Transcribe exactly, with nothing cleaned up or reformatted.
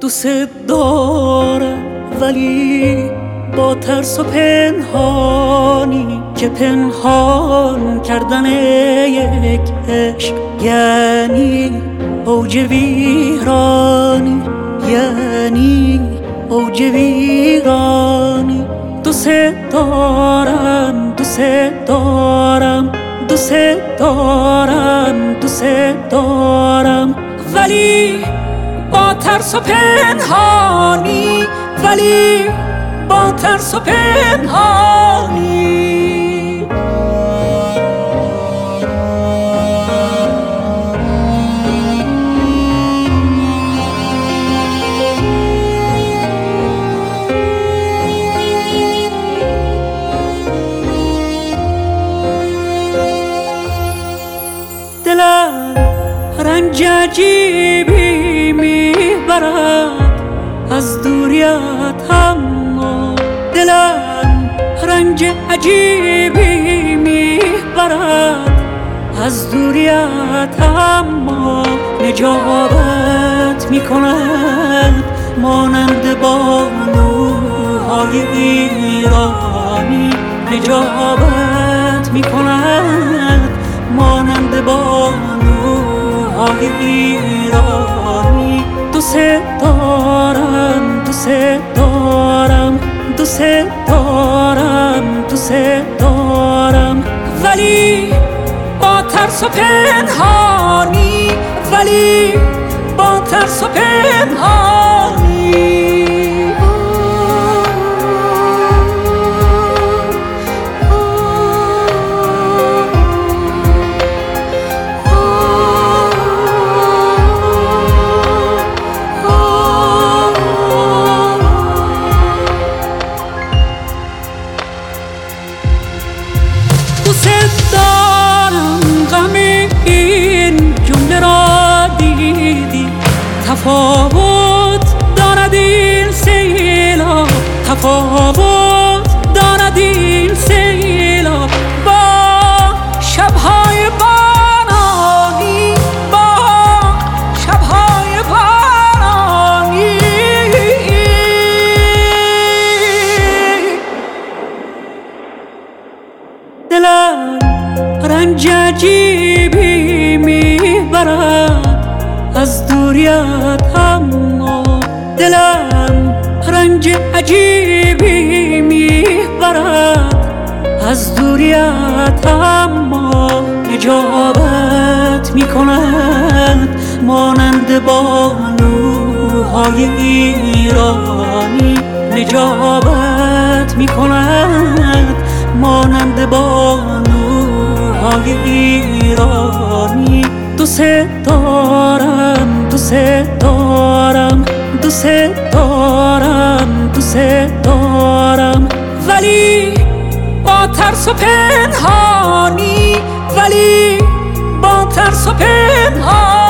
دوست دارم ولی با ترس و پنهانی که پنهان کردن یک عشق یعنی اوج ویرانی، یعنی اوج ویرانی. دوست دارم دوست دارم دوست دارم دوست دارم ولی با ترس و پنهانی، ولی با ترس و پنهانی. دلم رنج عجیبی میبرد از دوریت، اما دلم رنج عجیبی میبرد از دوریت، اما نجابت میکند مانند بانوهای ایرانی، نجابت میکند مانند بانوهای ایرانی. دوست دارم دوست دارم دوست دارم دوست دارم ولی با ترس و پنهانی، ولی با ترس و پنهانی. دوست دارم غم این جمله را دیدی، تفاوت دارد این سیلاب، تفاوت دارد این سیلاب با شبهای بارانی، با شبهای بارانی. دلم رنج عجیبی میبرد از دوریت، اما دلم رنج عجیبی میبرد از دوریت، اما نجابت میکند مانند بانوهای ایرانی، نجابت میکند مانند بانوهای ایرانی. دوست دارم دوست دارم دوست دارم دوست دارم ولی با ترس و پنهانی، ولی با ترس و پنهانی.